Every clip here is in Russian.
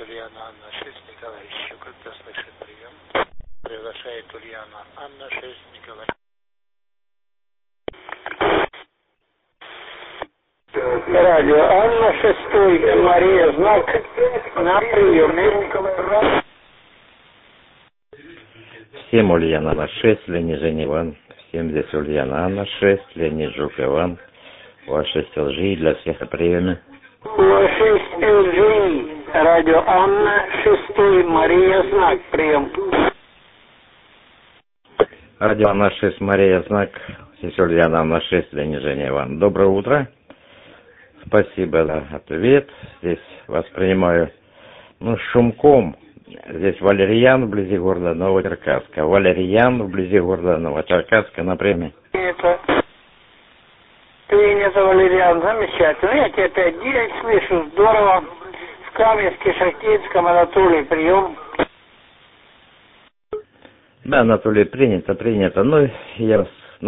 Ульяна Анна 6, Николай Щуков, кто слышит прием. Приглашает Ульяна Анна 6, Николай. Радио Анна 6, Мария Знак на приеме. Всем Ульяна Анна 6, Леонид Жень Иван. Всем здесь Ульяна Анна 6, Леонид Жук Иван. УА-6 ЛЖИ для всех на приеме. УА-6 ЛЖИ, радио Анна 6, Мария Знак, прием. Радио Анна 6, Мария Знак. Здесь Ульяна Анна 6, Леонид Жень Иван. Доброе утро. Спасибо за ответ. Здесь воспринимаю, шумком. Здесь Валерьян вблизи города Новочеркасска. Валерьян вблизи города Новочеркасска на приеме. Принято, Валерьян, замечательно. Я тебя 5-9 слышу, здорово. В Каменске, Шахтинском, Анатолий, прием. Да, Анатолий, принято. Я,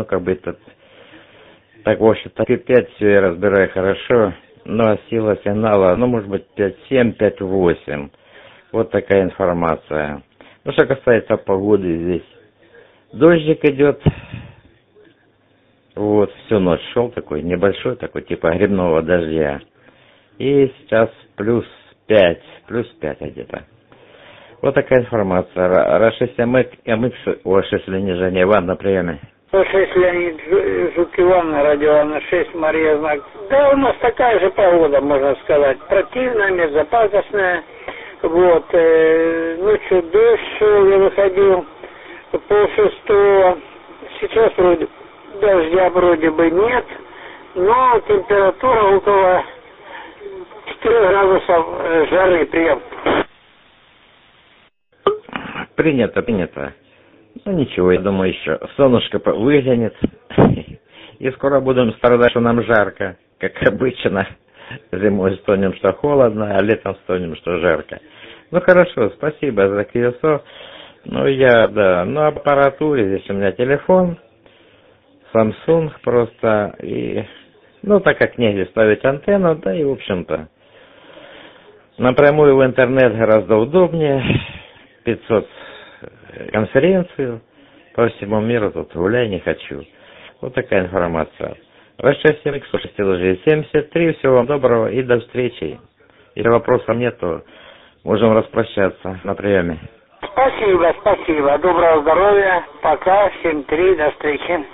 так, в общем-то, 5 все я разбираю хорошо, но сила сигнала, может быть, 5,7, 5,8. Вот такая информация. Что касается погоды, здесь дождик идет. Всю ночь шел такой, небольшой такой, типа грибного дождя. И сейчас плюс 5 где-то. Вот такая информация. Ра-6 МХ, УА-6 Леонид Жень Иван на приеме. УА-6 Леонид Жук Иван, радио Анна 6, Мария Знак. Да, у нас такая же погода, можно сказать. Противная, межзапасочная. Ночью дождь, я выходил 5:30. Сейчас дождя вроде бы нет, но температура около 4 градусов жары, прием. Принято. Ничего, я думаю, еще солнышко выглянет. И скоро будем страдать, что нам жарко, как обычно. Зимой стонем, что холодно, а летом стонем, что жарко. Хорошо, спасибо за QSO. На аппаратуре, здесь у меня телефон, Samsung просто, и, так как негде ставить антенну, да и, в общем-то, напрямую в интернет гораздо удобнее, 500 конференцию по всему миру, тут гуляй не хочу. Вот такая информация. Ра-6 МХ 6 ЛЖИ 73, всего вам доброго и до встречи. Если вопросов нет, то можем распрощаться на приеме. Спасибо. Доброго здоровья. Пока. 7-3. До встречи.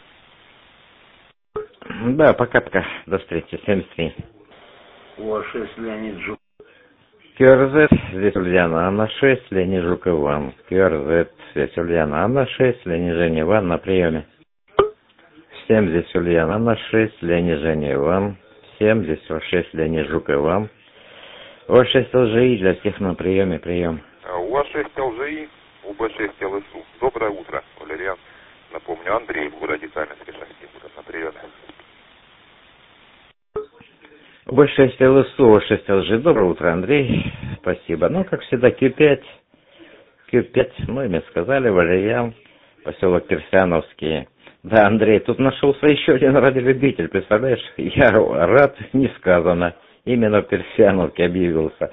Да, пока. До встречи. 73. УА-6 Леонид Жук. КРЗ, здесь Ульяна Анна 6, Леонид Жук Иван. КРЗ, здесь Ульяна Анна 6, Леонид Жень Иван на приеме. Всем здесь Ульяна Анна 6, Леонид Жень Иван. Всем здесь УА-6 Леонид Жук Иван. УА-6 ЛЖИ для всех на приеме, прием. УА-6 ЛЖИ, УБ-6 ЛСУ. Доброе утро, Валерьян. Напомню, Андрей в городе Каменске, Шахтинском, на приеме. УБ-6 ЛСУ, УА-6 ЛЖИ. Доброе утро, Андрей. Спасибо. Как всегда, Q5, мне сказали, Валерьян, поселок Персяновский. Да, Андрей, тут нашелся еще один радиолюбитель, представляешь? Я рад, несказанно. Именно в Персяновке объявился.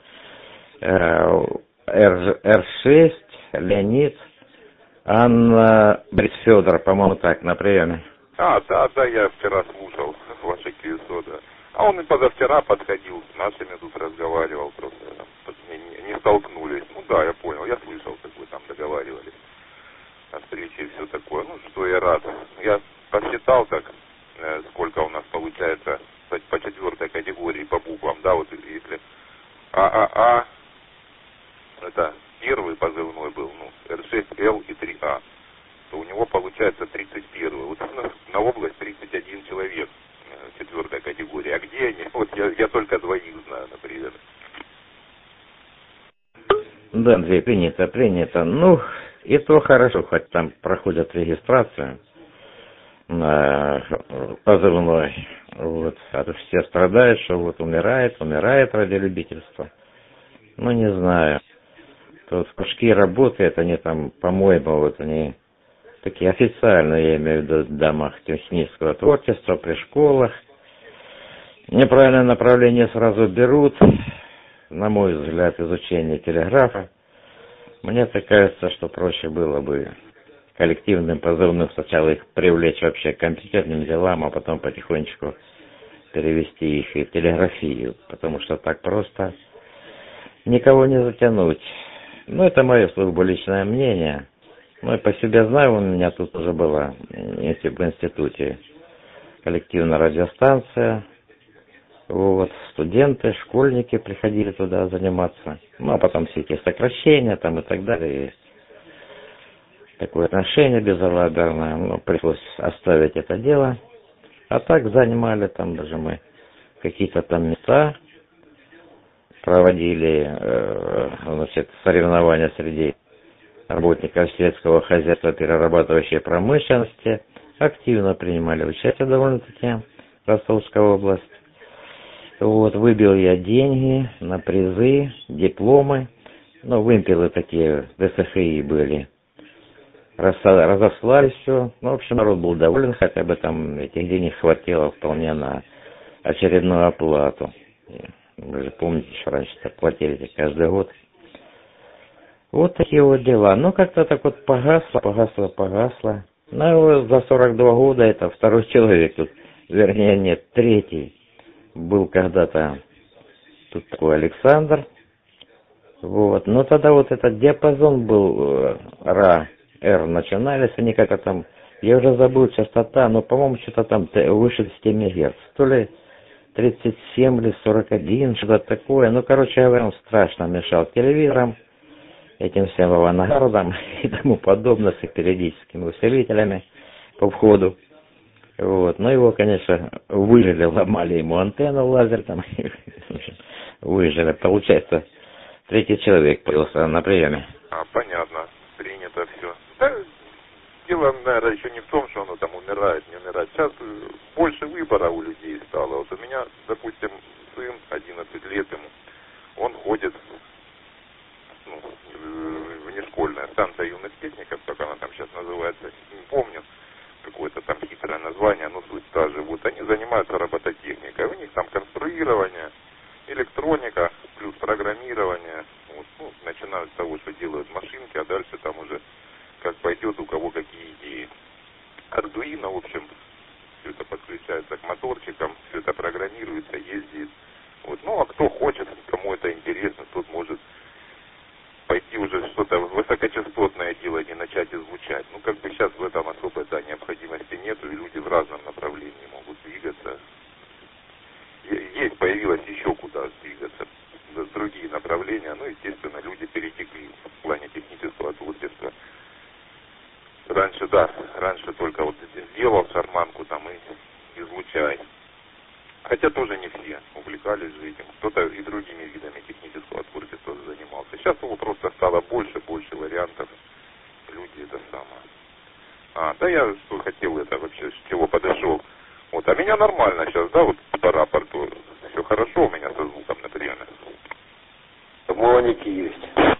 Р6, Леонид, Анна, Борис Федор, по-моему, так, на приеме. Да, я вчера слушал ваши QSO, да. А он и позавчера подходил, с нашими тут разговаривал, просто не столкнулись. Я понял, я слышал, как вы там договаривались о встрече и все такое. Что я рад. Я посчитал, сколько у нас получается по 4 категории, по буквам, да, если ААА, это первый позывной был, Р6Л и 3А, то у него получается 31. У нас на область 31 человек, 4 категория. А где они? Я только 2 знаю, например. Да, Андрей, принято. И то хорошо, хоть там проходят регистрацию на позывной. А то все страдают, что умирает радиолюбительство. Не знаю. Тут кружки работают, они там, по-моему, они такие официальные, я имею в виду, в домах технического творчества, при школах. Неправильное направление сразу берут, на мой взгляд, изучение телеграфа. Мне так кажется, что проще было бы коллективным позывным сначала их привлечь вообще к компьютерным делам, а потом потихонечку перевести их и в телеграфию, потому что так просто никого не затянуть. Ну, это мое службу личное мнение. Ну, и по себе знаю, у меня тут уже была в институте коллективная радиостанция. Вот, студенты, школьники приходили туда заниматься. Ну, а потом все эти сокращения там и так далее. И такое отношение безалаберное. Ну, пришлось оставить это дело. А так занимали там даже мы какие-то там места. Проводили, значит, соревнования среди работников сельского хозяйства перерабатывающей промышленности. Активно принимали участие довольно-таки в Ростовской области. Вот, выбил я деньги на призы, дипломы. Ну, вымпелы такие, ДСХИ были. Разослали все. Ну, в общем, народ был доволен, хотя бы там этих денег хватило вполне на очередную оплату. Вы же помните, что раньше-то платили каждый год. Вот такие вот дела. Ну, как-то так вот погасло. Ну, за 42 года это второй человек тут. Вернее, нет, третий. Был когда-то тут такой Александр. Вот. Но тогда вот этот диапазон был РА-Р начинались, они как-то там, я уже забыл частота, но, по-моему, что-то там выше 10 МГц. То ли 37 или 41, что-то такое. Ну, короче говоря, он страшно мешал телевизорам, этим всем авангардам и тому подобное, с их периодическими усилителями по входу. Вот. Но его, конечно, выжили, ломали ему антенну лазер там, выжили. Получается, третий человек появился на приеме. Понятно. Принято все. Да, дело, наверное, еще не в том, что оно там умирает, не умирает. Сейчас больше выбора у людей стало. Вот у меня, допустим, сын, 11 лет ему, он ходит в нешкольная станция юных техников, как она там сейчас называется, не помню, какое-то там хитрое название, но суть та же. Вот они занимаются робототехникой. У них там конструирование, электроника, плюс программирование. Вот, ну, начинают с того, что делают машинки, а дальше там уже как пойдет, у кого какие идеи. Ардуино, в общем, все это подключается к моторчикам, все это программируется, ездит. Вот. Ну, а кто хочет, кому это интересно, тот может пойти уже что-то высокочастотное делать и начать излучать. Ну, как бы сейчас в этом особой необходимости нету, и люди в разном направлении могут двигаться. Есть, появилось еще куда двигаться, другие направления, ну, естественно, люди перетекли в плане технического творчества. Раньше только вот сделал шарманку там и излучай. Хотя тоже не все увлекались же этим. Кто-то и другими видами технического творчества занимался. Сейчас его просто стало больше вариантов. Люди это самое. Да я что хотел это вообще, с чего подошел. Вот, а меня нормально сейчас, да, вот по рапорту. Все хорошо у меня со звуком, например. Моники есть.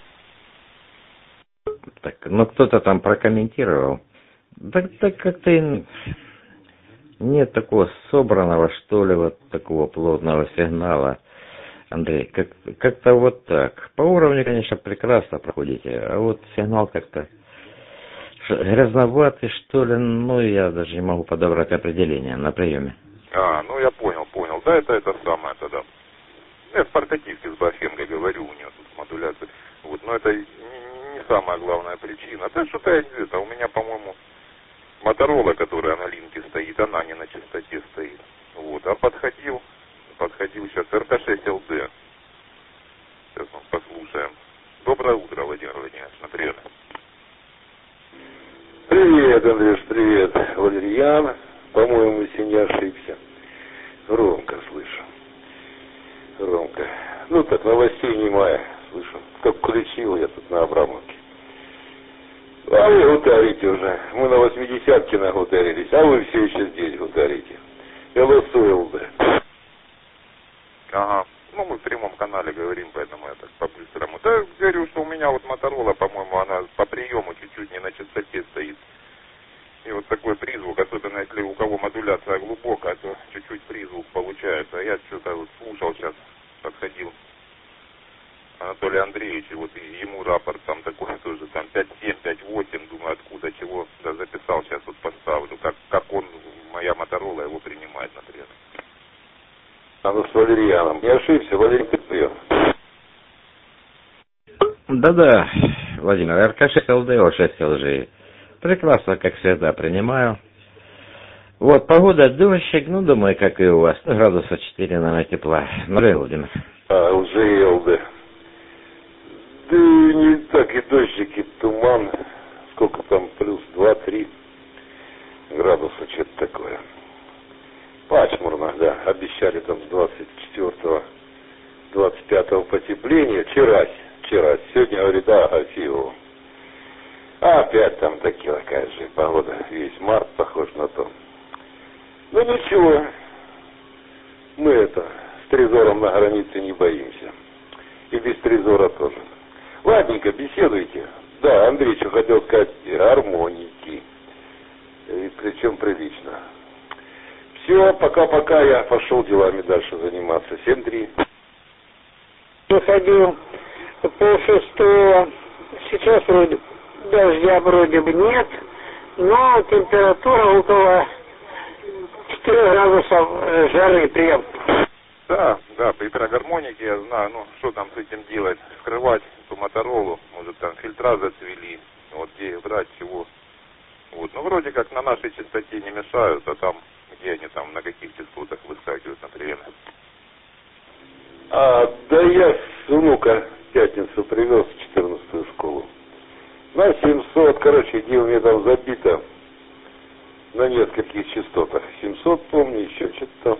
Так, ну кто-то там прокомментировал. Так как-то нет такого собранного, что ли, вот такого плотного сигнала, Андрей. Как-то вот так. По уровню, конечно, прекрасно проходите, а вот сигнал как-то грязноватый, что ли, ну, я даже не могу подобрать определение на приеме. Ну я понял. Да, это самое тогда. Я в портативке с Бафенгой говорю, у нее тут модуляция. Вот, но это не самая главная причина. Это что-то это у меня, по-моему, Моторола, которая на линке стоит, она не на частоте стоит. Вот, а подходил сейчас РК-6ЛД. Сейчас мы послушаем. Доброе утро, Владимир Владимирович, привет. Привет, Андрюш, привет. Валерьян, по-моему, если не ошибся. Громко слышу. Громко. Ну так, новостей немає, слышу. Как включил я тут на Абрамовке. А вы гутарите уже. Мы на 80-ке нагутарились, а вы все еще здесь гутарите. ЛСУЛД. Ага. Ну, мы в прямом канале говорим, поэтому я так по-быстрому. Да, говорю, что у меня вот Моторола, по-моему, она по приему чуть-чуть не на частоте стоит. И вот такой призвук, особенно если у кого модуляция глубокая, то чуть-чуть призвук получается. А я что-то вот слушал сейчас, подходил Анатолий Андреевич, и вот ему рапорт там такой тоже, там 5.7, 5.8, думаю, откуда, чего, да, записал, сейчас вот поставлю, как он, моя Моторола его принимает, например. А ну с Валерьяном. Не ошибся, Валерий Петрович. Да-да, Владимир, РК-6 ЛД, О6 ЛЖ. Прекрасно, как всегда, принимаю. Вот, погода дождик, ну, думаю, как и у вас. Градуса 4, наверное, тепла. Ну, Владимир. ЛЖ. Да не так и дождик, и туман. Сколько там, плюс 2-3 градуса, что-то такое. Пасмурно, да. Обещали там с 24-го, 25-го потепление. Вчера. Сегодня, говорит, да, фигово. А опять там такая же погода. Весь март похож на то. Ну ничего. Мы с Трезором на границе не боимся. И без Трезора тоже. Ладненько, беседуйте. Да, Андрей, что хотел сказать, гармоники. И причем прилично. Все, пока-пока, я пошел делами дальше заниматься. 7-3. Выходил 5:30. Сейчас дождя вроде бы нет, но температура около 4 градусов жары прям. Да, при гармонике я знаю, ну, что там с этим делать, скрывать эту Моторолу, может там фильтра зацвели, вот где их брать, чего. Вот, ну, вроде как на нашей частоте не мешают, а там, где они там, на каких частотах выскакивают, например. Да я с внука в пятницу привез в 14-ю школу. На 700, короче, где у меня там забито на нескольких частотах. 700, помню, еще что-то там.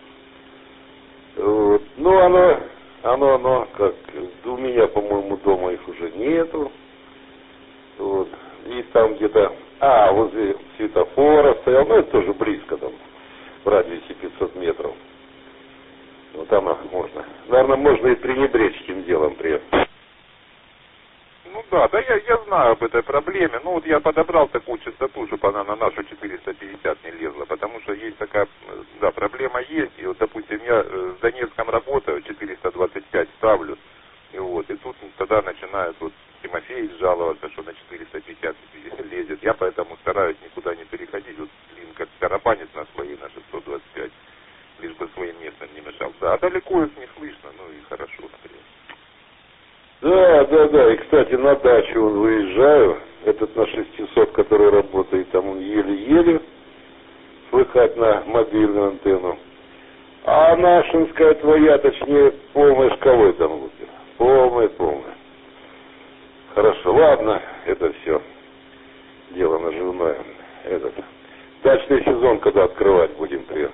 Вот. Ну, оно, как, у меня, по-моему, дома их уже нету. Вот. И там где-то, возле светофора стоял, ну, это тоже близко там, в радиусе 500 метров. Вот там можно. Наверное, можно и пренебречь этим делом при этом. Ну да, я знаю об этой проблеме. Ну вот я подобрал такую частоту, чтобы она на нашу 450 не лезла, потому что есть такая, да, проблема есть. И вот, допустим, я в Донецком работаю, 425 ставлю, и вот, и тут тогда начинает вот Тимофей жаловаться, что на 450 лезет. Я поэтому стараюсь никуда не переходить. Вот Лин как тарабанит на свои, на 625, лишь бы своим местом не мешал. Да, а далеко их не слышно, ну и хорошо, например. Да. И, кстати, на дачу выезжаю. Этот на 600, который работает, там он еле-еле слыхать на мобильную антенну. А нашинская твоя, точнее, полной шкалой там лупит. Полная. Хорошо, ладно, это все. Дело наживное. Дачный сезон, когда открывать будем, привет.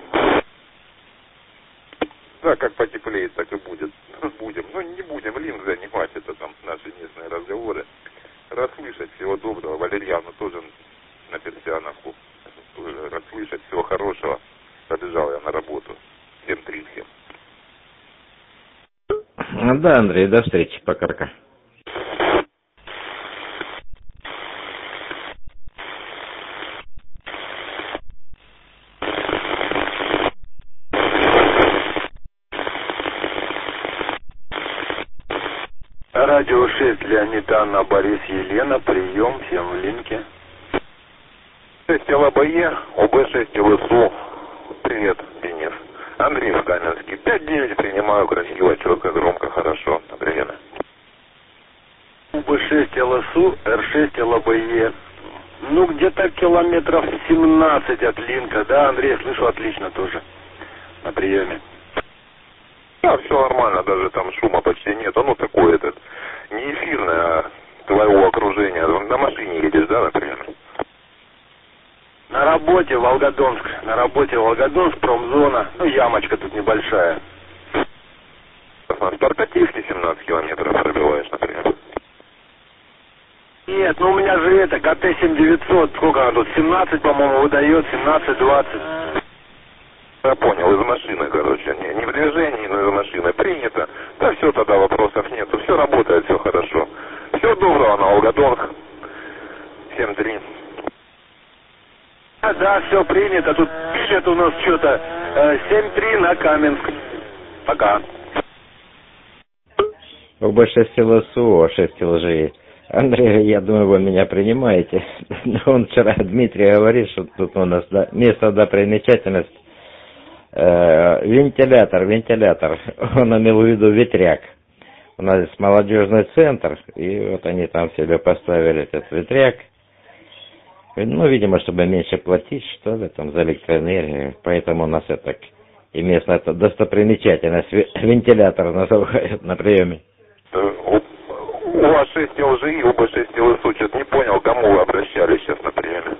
Да, как потеплеет, так и будет. Будем. Ну, не будем Лин занимать, это там наши местные разговоры. Расслышать, всего доброго. Валерьяну тоже на Персиановку. Расслышать, всего хорошего. Побежал я на работу. 7:30 всем. Да, Андрей, до встречи. Пока-пока. Радио 6, Леонид, Анна, Борис, Елена, прием, всем в линке. 6 ЛБЕ, ОБ6 ЛСУ. Привет, Денис. Андрей Каменский. 5-9 принимаю, красиво, четко, громко, хорошо. Например. ОБ6 ЛСУ, Р6 ЛБЕ. Ну, где-то километров 17 от линка, да, Андрей, слышу отлично тоже. На приеме. Да, все нормально, даже там шума почти нет. Ну, такой этот, не эфирное, а твоего окружения. На машине едешь, да, например? На работе Волгодонск, промзона. Ну, ямочка тут небольшая. На Спартакиевке 17 километров пробиваешь, например? Нет, ну у меня же это, КТ-7900, сколько она тут, 17, по-моему, выдает, 17-20. Я понял, из машины, короче, не в движении, но из машины. Принято. Да все, тогда вопросов нету. Все работает, все хорошо. Всего доброго на Волгодонск. 7-3. Да, все принято. Тут пишет у нас что-то 7-3 на Каменск. Пока. Оба 6 ЛСУ, а 6 ЛЖИ. Андрей, я думаю, вы меня принимаете. Он вчера, Дмитрий, говорит, что тут у нас место достопримечательность. Вентилятор. Он имел в виду ветряк. У нас здесь молодежный центр, и вот они там себе поставили этот ветряк. Ну, видимо, чтобы меньше платить, что ли, там, за электроэнергию. Поэтому у нас это и местная это достопримечательность. Вентилятор называют на приеме. У вас 6 ЛЖИ, оба 6 ЛСУ. Что-то не понял, кому вы обращались сейчас на приеме.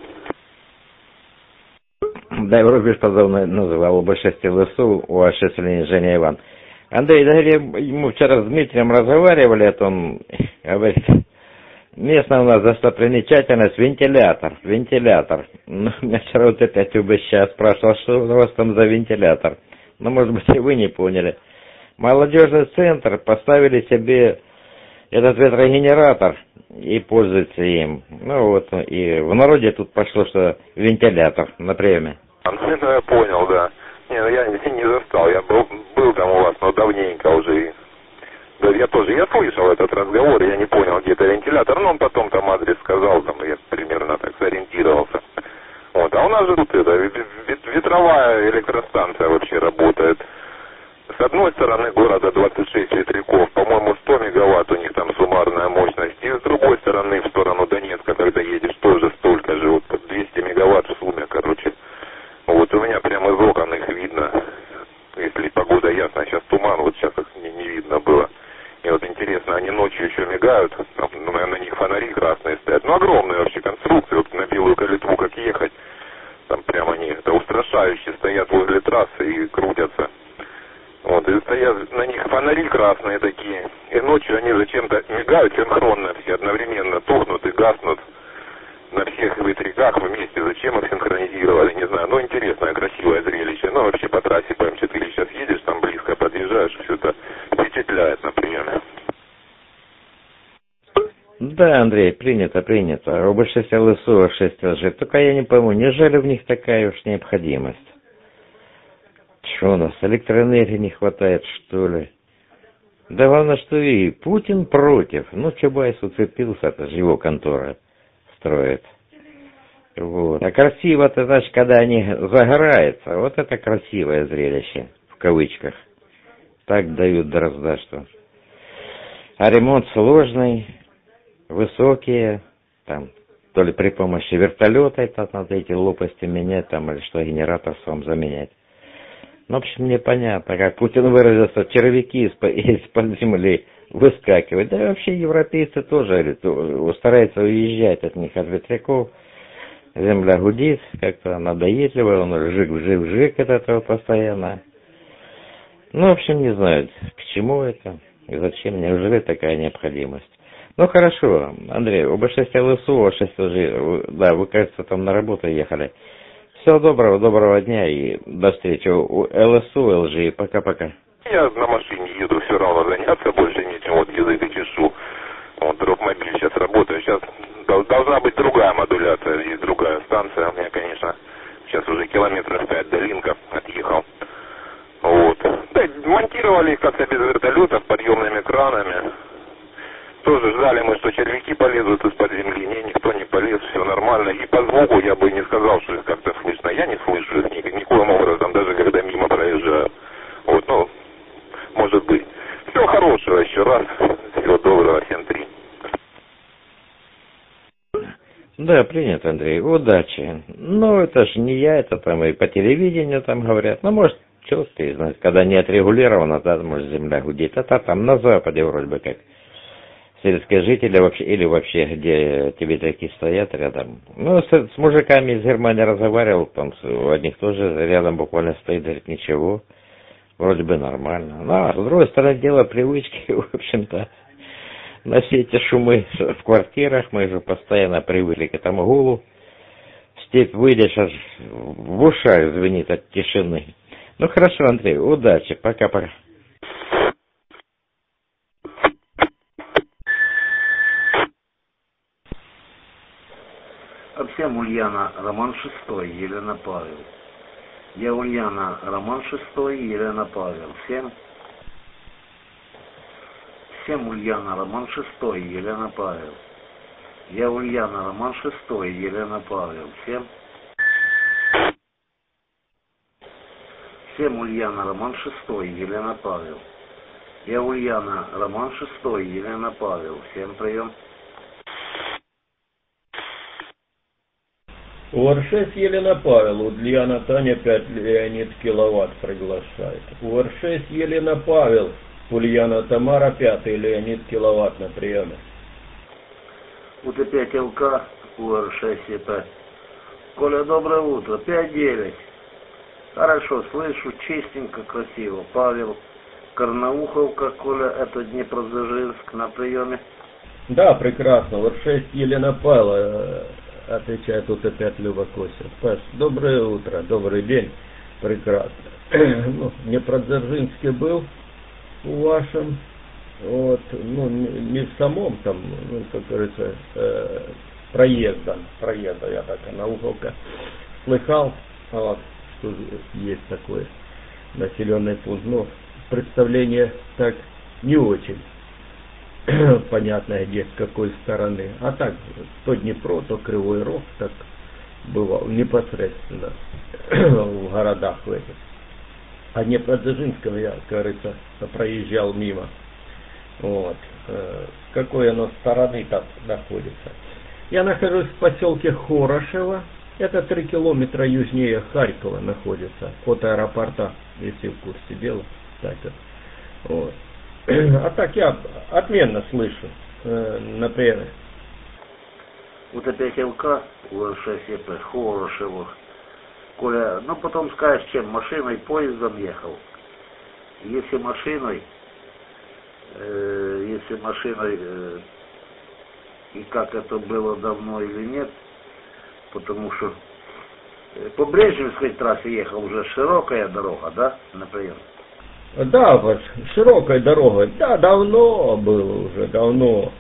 Да, Рубеж называл оба 6 ЛСУ, у вас 6 Женя Иван. Андрей, да, мы вчера с Дмитрием разговаривали, это он говорит, местная у нас достопримечательность вентилятор. Ну, меня вчера вот опять сейчас спрашивал, что у вас там за вентилятор. Ну, может быть, и вы не поняли. Молодежный центр поставили себе этот ветрогенератор и пользуются им. Ну вот, и в народе тут пошло, что вентилятор на приеме. Ну, я понял, да. Не, ну я не застал, я был там у вас, но давненько уже. Да, я слышал этот разговор, я не понял, где-то вентилятор, но он потом там адрес сказал, там я примерно так сориентировался. Вот, а у нас же тут это, ветровая электростанция вообще работает. С одной стороны города 26 ветряков, по-моему, 100 мегаватт у них там суммарная мощность, и с другой стороны, в сторону Донецка, когда едешь, тоже столько же, вот 200 мегаватт в сумме, короче. Вот у меня прямо из окон их видно, если погода ясная, сейчас туман, вот сейчас их не видно было. И вот интересно, они ночью еще мигают, там, на них фонари красные стоят, ну огромные вообще конструкции, вот на Белую Калитву как ехать, там прямо они это устрашающие, стоят возле трассы и крутятся. Вот, и стоят на них фонари красные такие, и ночью они зачем-то мигают синхронно, все одновременно тухнут и гаснут на всех ветряках вместе. Зачем их синхронизировали, не знаю. Ну, интересное, красивое зрелище. Ну, вообще по трассе по М4 сейчас едешь, там близко подъезжаешь, все это впечатляет на приеме. Да, Андрей, принято. Оба 6 ЛСУ, 6 ЛЖ. Только я не пойму, неужели в них такая уж необходимость? Что у нас, электроэнергии не хватает, что ли? Да главное, что и Путин против. Ну, Чубайс уцепился, это же его контора строит. Вот. А красиво-то, значит, когда они загораются, вот это красивое зрелище, в кавычках. Так дают дрозда, что. А ремонт сложный, высокие, там, то ли при помощи вертолета, это надо эти лопасти менять, там, или что, генератор сам заменять. Ну, в общем, непонятно, как Путин выразился, червяки из-под земли выскакивают. Да и вообще европейцы тоже говорят, стараются уезжать от них, от ветряков. Земля гудит, как-то надоедливо, он жик от этого постоянно. Ну, в общем, не знаю, к чему это и зачем, неужели такая необходимость. Ну, хорошо, Андрей, оба 6 ЛСУ, 6 ЛЖ, да, вы, кажется, там на работу ехали. Всего доброго дня и до встречи. ЛСУ, ЛЖ, пока-пока. Я на машине еду, все равно заняться больше нечем, вот язык и чешу. Вот дропмобиль сейчас работаю, сейчас должна быть другая модуляция, есть другая станция. Я, конечно, сейчас уже километров 5 до Линка отъехал. Вот. Да, монтировали их как-то без вертолетов, подъемными кранами. Тоже ждали мы, что червяки полезут из-под земли. Не, никто не полез, все нормально. И по звуку я бы не сказал, что их как-то слышно. Я не слышу их никаким образом, даже когда мимо проезжаю. Вот, ну, может быть. Всего хорошего еще раз. Всего доброго, всем 3. Да, принято, Андрей, удачи. Ну, это ж не я, это там и по телевидению там говорят. Ну, может, черт ты знает, когда не отрегулировано, да, может, земля гудит. Это там на Западе вроде бы как. Сельские жители вообще, или вообще, где тебе такие стоят рядом. Ну, с мужиками из Германии разговаривал, там у одних тоже рядом буквально стоит, говорит, ничего, вроде бы нормально. Ну, а с другой стороны, дело привычки, в общем-то, на все эти шумы в квартирах, мы же постоянно привыкли к этому гулу. В степь выйдешь, аж в ушах звенит от тишины. Ну, хорошо, Андрей, удачи, пока-пока. Всем Ульяна, роман 6, Елена Павел. Я Ульяна, роман 6, Елена Павел. Всем Всем Ульяна, Роман 6, Елена Павел. Я Ульяна, Роман 6, Елена Павел. Всем Ульяна, Роман 6, Елена Павел. Я Ульяна, Роман 6, Елена Павел. Всем прием. УР-6 Елена Павел, Ульяна Таня 5 Леонид Киловатт приглашает. УР-6 Елена Павел, Ульяна Тамара 5 Леонид Киловатт на приеме. УТ5 ЛК, УР-6 ЕП. Коля, доброе утро, 5-9. Хорошо, слышу, чистенько, красиво. Павел, Карнауховка, Коля, это Днепродзержинск на приеме. Да, прекрасно, УР-6 Елена Павел, отвечает УТ5 Люба Косин. Паш, доброе утро, добрый день, прекрасно. Ну, в Днепродзержинске был у вашем, вот, ну, не в самом там, ну, как говорится, проезда, я так, Карнауховка, слыхал, вот, что есть такой населенный пункт, но представление так не очень понятное, где с какой стороны. А так, то Днепро, то Кривой Рог, так бывал непосредственно в городах в этих. А Днепродзержинском я, как говорится, проезжал мимо. Вот. С какой оно стороны там находится. Я нахожусь в поселке Хорошево. Это 3 километра южнее Харькова находится, от аэропорта, если в курсе дела. Так вот. А так я отменно слышу, например. УТ5 ЛК, УР-6 ЕП, Хорошево. Коля, ну потом скажешь, чем, машиной, поездом ехал. Если машиной, и как это было давно или нет, потому что по Брежневской трассе ехал, уже широкая дорога, да, например? Да, широкой дорогой, да, давно было уже, давно,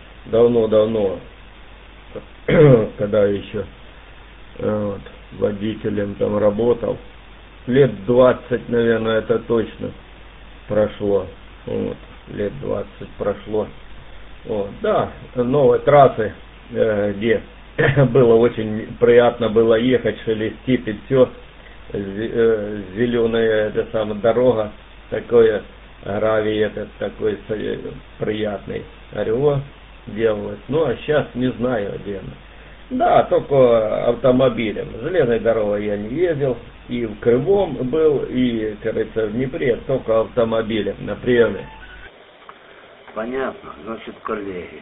когда еще вот, водителем там работал, лет 20, наверное, это точно прошло, вот, лет 20 прошло, вот, да, новые трассы, где было очень приятно было ехать, шелестит и все, зеленая эта самая дорога, такое гравий этот такой приятный, орел делалось, ну а сейчас не знаю где она. Да, только автомобилем, железной дорогой я не ездил, и в Крымом был, и, кажется, в Днепре только автомобилем на приеме. Понятно, значит, коллеги,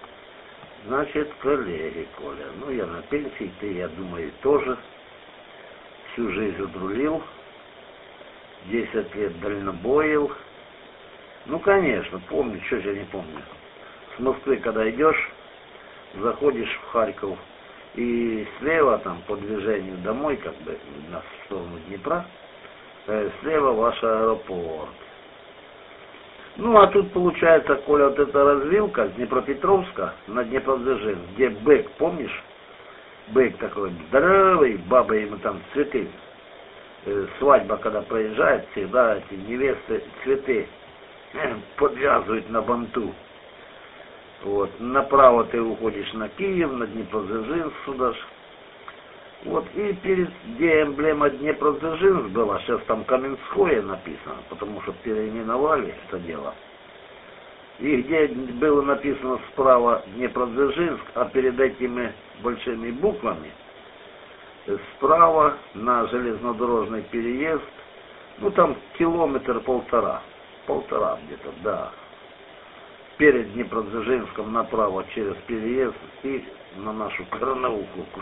Коля, ну я на пенсии, ты, я думаю, тоже всю жизнь отрулил, 10 лет дальнобоил. Ну, конечно, помню, что же я не помню. С Москвы, когда идешь, заходишь в Харьков, и слева там по движению домой, как бы, на сторону Днепра, слева ваш аэропорт. Ну, а тут получается, Коля, вот эта развилка с Днепропетровска на Днепродзержинск, где бык, помнишь? Бык такой здоровый, баба ему там цветы. Свадьба, когда проезжает, всегда эти невесты цветы подвязывают на банту. Вот. Направо ты уходишь на Киев, на Днепродзержинск сюда ж. Вот. И где эмблема Днепродзержинск была, сейчас там Каменское написано, потому что переименовали это дело. И где было написано справа Днепродзержинск, а перед этими большими буквами справа на железнодорожный переезд, ну там километр-полтора где-то, да. Перед Днепродзержинском направо через переезд и на нашу Карнауховку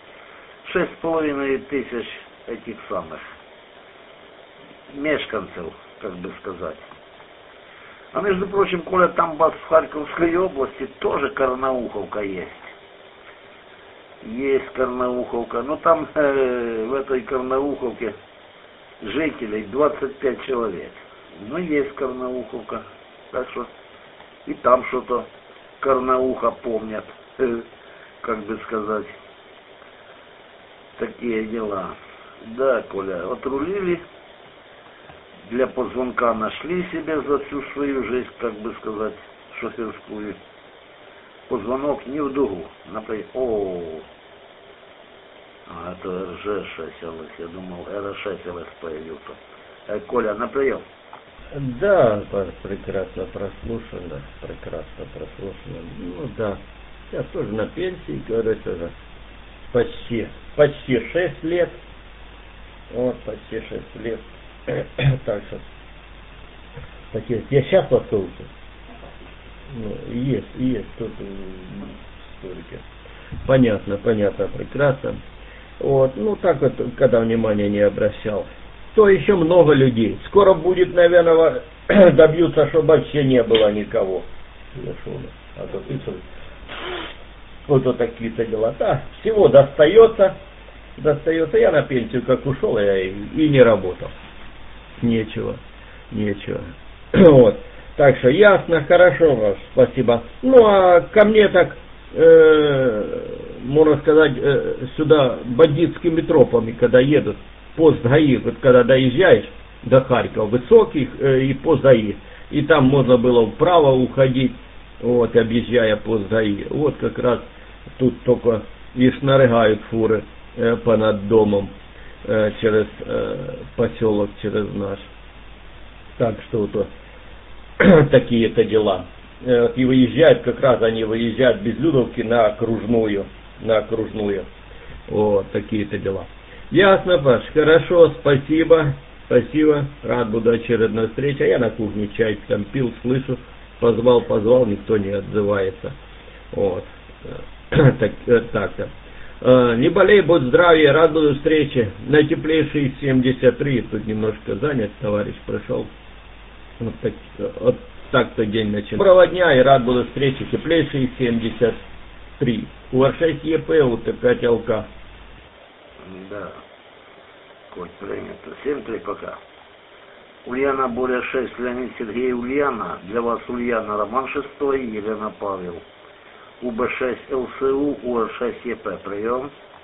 6,5 тысяч этих самых мешканцев, как бы сказать. А между прочим, Коля, там в Харьковской области тоже Карнауховка есть. Есть Карнауховка, но там в этой Карнауховке жителей 25 человек. Ну, есть Карнауховка, так что и там что-то Карнауха помнят, как бы сказать, такие дела. Да, Коля, отрулили, для позвонка нашли себе за всю свою жизнь, как бы сказать, шоферскую. Позвонок не в дугу. Это РЖ-6 ЛС. Я думал, РЖ-6 ЛС появился. Коля, на прием. Да, прекрасно прослушано, прекрасно прослушано. Ну да, я тоже на пенсии, говорится, уже почти 6 лет. Вот, почти 6 лет. Так что, такие, я сейчас во сколько? Ну, есть тут столько. Понятно, прекрасно. Вот, ну так вот, когда внимания не обращал. То еще много людей. Скоро будет, наверное, добьются, чтобы вообще не было никого. А то пишут. Вот такие-то дела. Да, всего достается. Я на пенсию как ушел, я и не работал. Нечего. Вот. Так что ясно, хорошо вас, спасибо. Ну а ко мне так, можно сказать, сюда бандитскими тропами, когда едут, пост ГАИ, вот когда доезжаешь до Харькова, высоких и пост ГАИ, и там можно было вправо уходить, вот, объезжая пост ГАИ. Вот как раз тут только и шнарыгают фуры понад домом через поселок, через наш. Так что вот такие-то дела. И выезжают, как раз они выезжают без Людовки на окружную. Вот такие-то дела. Ясно, Паш, хорошо, спасибо. Рад буду очередной встрече. А я на кухне чай там пил, слышу, позвал, никто не отзывается. Вот. Так-то. Не болей, будь здравия, рад буду встрече. На теплейший 73, тут немножко занят, товарищ пришел. Вот так-то день начинается. Доброго дня и рад буду встрече. Теплейший 73. УР-6 ЕП, УТ-5 ЛК. Да. Код принято. 7-3 пока. Ульяна Боря 6, Леонид Сергей Ульяна. Для вас Ульяна Роман 6, Елена Павел. УБ6 ЛСУ, УР6 ЕП. Прием.